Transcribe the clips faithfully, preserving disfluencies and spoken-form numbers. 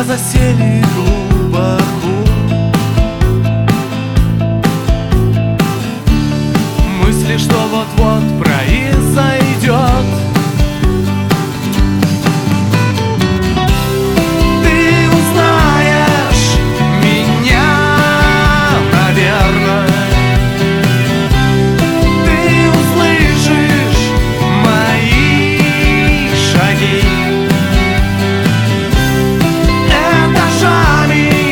засели глубоко. Мысли, что вот-вот произойдет. Ты узнаешь меня, наверное. Ты услышишь мои шаги. Этажами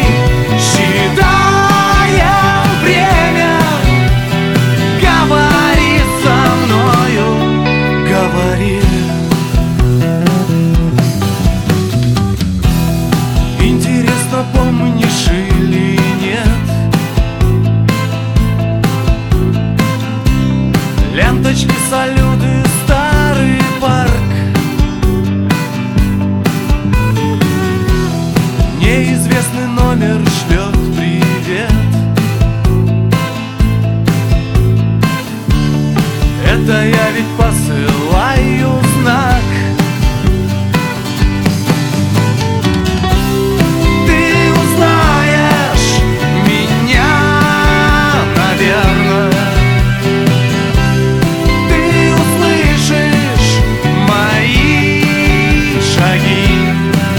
считая время. Говори со мною, говори. Интересно, помнишь или нет ленточки, салюты, старый парк. Неизвестный номер шлет привет. Это я ведь посылаю знак. Ты узнаешь меня, наверное. Ты услышишь мои шаги.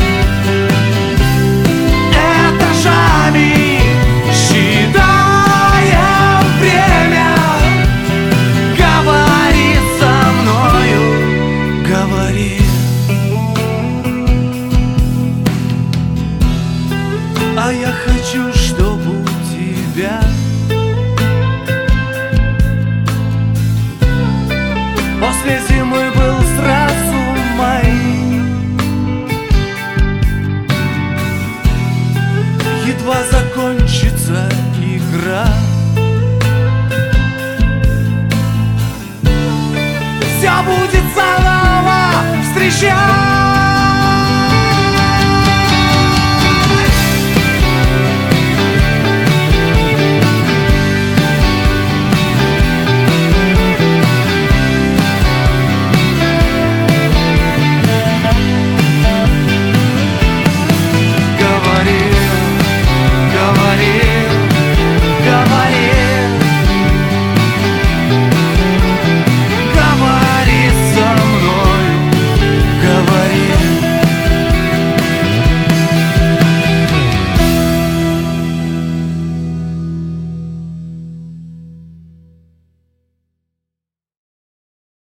Этажами считая время. Говори со мною, говори. А я хочу, чтобы у тебя после зимы был сразу май. Едва закончится игра, все будет заново встречать.